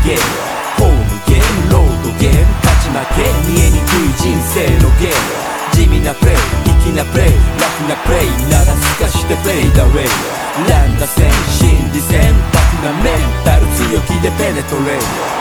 ゲーム、ホームゲーム、ロードゲーム、勝ち負け見えにくい人生のゲーム、地味なプレイ、粋なプレイ、ラフなプレイならすかしてプレイだウェイ、乱打戦、心理戦、タフなメンタル強気でペネトレイ。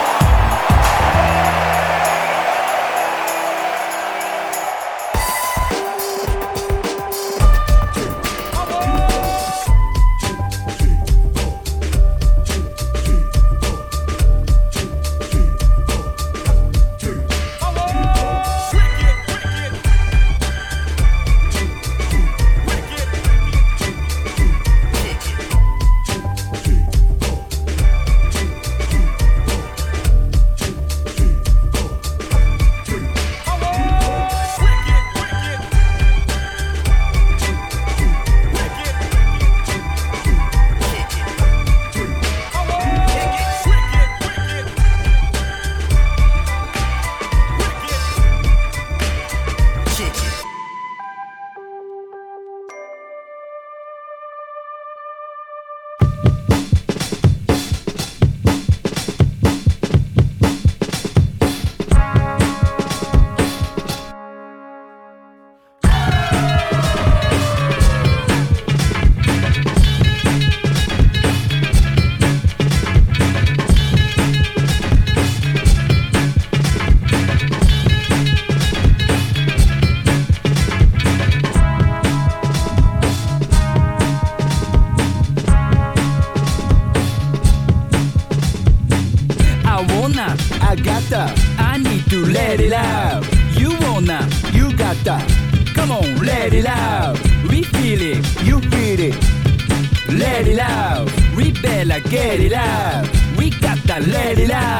I gotta, I need to let it out. You wanna, you gotta, come on, let it out. We feel it, you feel it. Let it out, we better get it out. We gotta let it out.